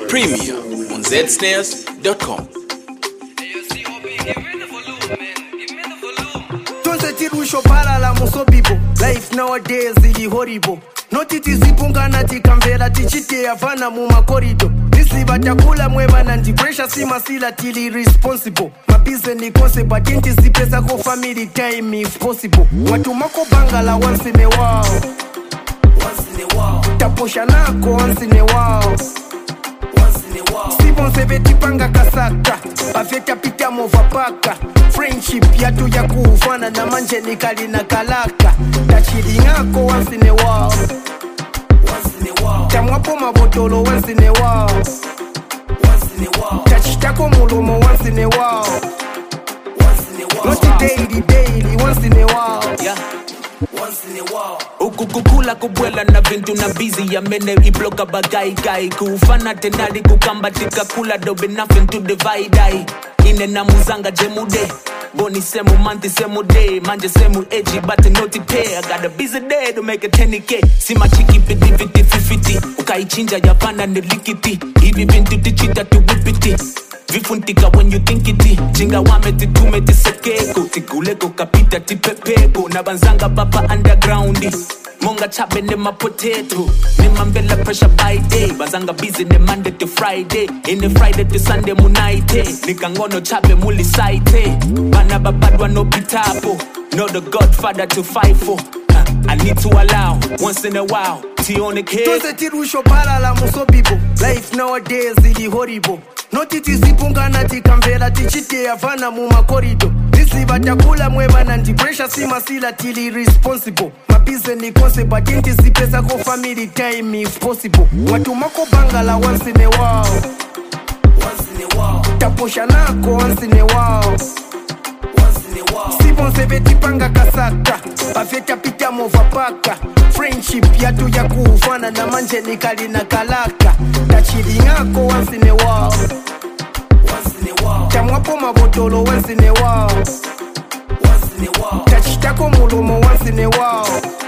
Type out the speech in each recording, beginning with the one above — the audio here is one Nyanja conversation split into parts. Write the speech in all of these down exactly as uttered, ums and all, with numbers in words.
Premium on z snares dot com. Shopala muso people. Life nowadays is horrible. Notiti zipungana tikamvela tichite yavana muma corridor. Nisi batakula mweba nanti pressure sima sila tili responsible. Mabize ni kose but inti zipesa ko family time if possible. Watu mako bangala once in a while. Once in a while. Taposha nako once in a while. Once in a while. Sibon sebe tipanga kasaka. Afeta pita mova paka. Friendship yatu ya kuufana na manje nikali na kalaka. Tachiri ngako once in a while. Once in a while. Tamwapo mabotolo once in a while. Once in a while. Tachitako mulumo once in a while. Once in a while. Not daily, daily, once in a while. Yeah. Once in a while. Ukukukula kubwela na vintu na busy ya mene ibloka bagai gai. Kuufana tenali kukambatika kula dobe nothing to divide I. Ine na muzanga jemude. Boni semu manti semu day. Manje semu edgy but noti pay. I got a busy day to make a ten K. Sima chiki piti fifty fifty. Ukaichinja ya vana nilikiti. Hivi vintu tichita tu whipiti. Vifuntika when you think iti. Jinga wame titume tisekeko. Tikuleko kapita tipepeko. Na banzanga papa undergroundi. Monga chabe ne ma potato. Ne mambela pressure by day. Banzanga busy ne Monday to Friday. In the Friday to Sunday munaite. Nikangono chabe muli saite. Bana babadwa no pitapo. No the Godfather to fight for. uh, I need to allow once in a while. Tione ke. Tose tirusho pala la muso people. Life nowadays is horrible. Notiti zipungana tikamvela tichite yavana muma corridor. Nisi batakula mweba nanti pressure sima sila tili responsible. Mabize ni kose but inti zipesa ko family time if possible. Watu mako bangala once in a while. Once in a while. Taposha nako once in a while. Once in a while. Sibon sebe tipanga kasaka. Afeta pita mova paka. Friendship yatu ya kuufana na manje nikali na kalaka. Tachiri ngako once in a while. Once in a while. Tamwapo mabotolo once in a while. Once in a while. Tachitako mulumo once in a while.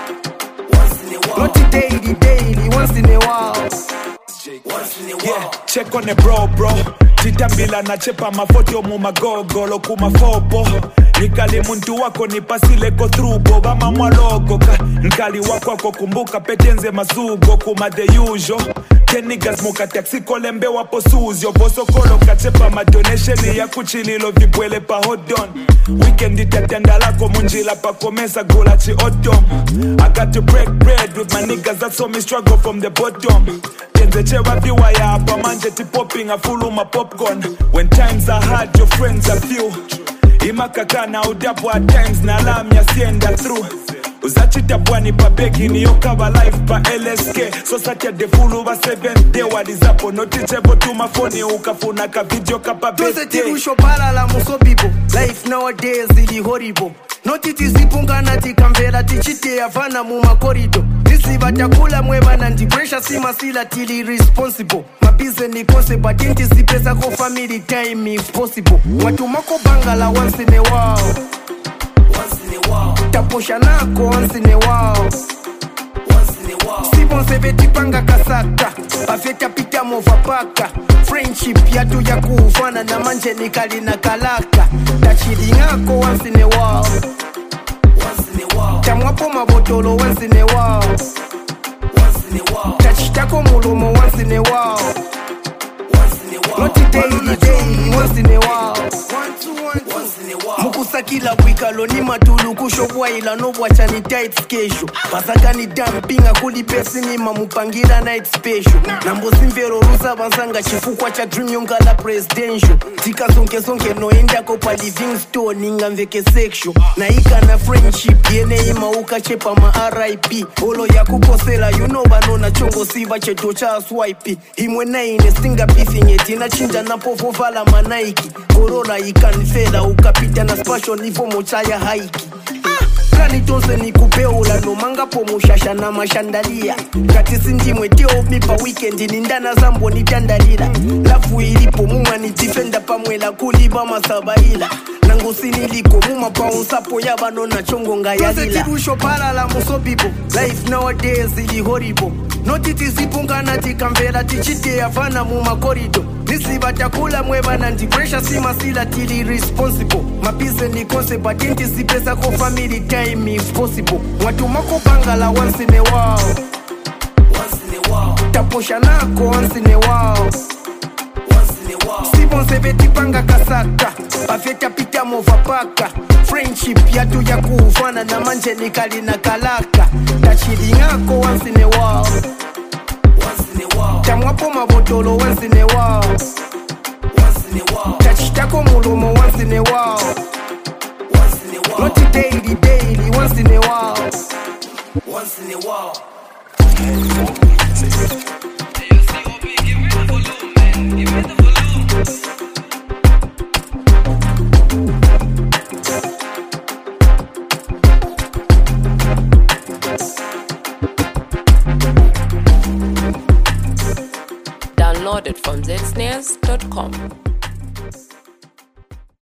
Once in a while. Not daily, daily, once in a while. Once in a while. Yeah, check on the bro, bro. Titambila na chepa mafotio mumagogo loku mafopo. Nikali muntu wako nipasile ko thrubo bama mwalogo ka nkali wako wako kumbuka petenze mazugo kuma the usual. Ten niggas muka taxi kolembe wapo suzyo. Boso kolo kachepa ma donation ya kuchililo vibwele pa hodon. Weekend itatenda lako munjila pa komesa gola chi odom. I got to break bread with my niggas that saw me struggle from the bottom. Tenze chewa viwa ya hapa manje ti popping a full my popcorn. When times are hard your friends are few. Imakaka na udapo at times na lam ya sienda through. Uzachita bwani pa begi ni yokava life pa L S K. So Saturday full over seventh day wadizapo. Noticeable to my phone ukafuna ka video kapa best day. Tose tirusho pala la muso people. Life nowadays is horrible. Notiti zipungana tikamvela tichite yavana muma corridor. Nisi batakula mweba nanti pressure sima sila tili responsible. Mabize ni kose but inti zipesa ko family time if possible. Watu mako bangala once in a while. Once in a while. Taposha nako once in a while. Once in a while. Sibon sebe tipanga kasaka. Afeta pita mova paka. Friendship yatu ya kuufana na manje nikali na kalaka. Tachiri ngako once in a while. Once in a while. Tamwapo mabotolo once in a while. Once in a while. Tachitako mulumo once in a while. Once in a while. Not daily, daily, once in a while. One, two, one, two. Once in a while. Mukusakila wikalo ni matulu kushobwa ila nobu wachani tight skesho. Basaka ni dampinga kuli pesi ni mamupangira night special. Nambo simvero rusa bansanga chifukwa cha dream yongala presidential. Tika sonke sonke no enda kopa living store ninga mveke sexual. Na ika na friendship yene ima uka chepa ma R I P. Olo ya kukosela you know banona chongo siva cheto cha swipe. Imwe na ine stinga beefing etina chinja na pofo vala manaiki. Corona ikanifela ukapita na spasho nifo mochaya haiki. Kani tonse ni kupeola no manga po mushasha na mashandalia. Kati sindi mweteo mipa weekend ni ndana zambo ni tandalila. Lafu ilipo muma ni defender pamwela kuliba masabaila. Nangosini liko muma pa unsapo yaba no na chongo nga yalila. Tose tirusho pala la muso people. Life nowadays is horrible. notiti zipungana tikamvera tichiteya vana mumakorido nisiva takula mwevana ndipresha simasila tili responsible mabize ni konse but intisipesa ko family time if possible mwatumako bangala once in a while taposha nako once in a while sibonse betipanga kasaka bafeta pita mova paka friendship yatu ya kuufana na manje nikali na kalaka tachilingako once in a while tamwapo mabotolo once in a while tachitako mulomo once in a while not daily daily once in a while once in a while Download it from zsnares dot com.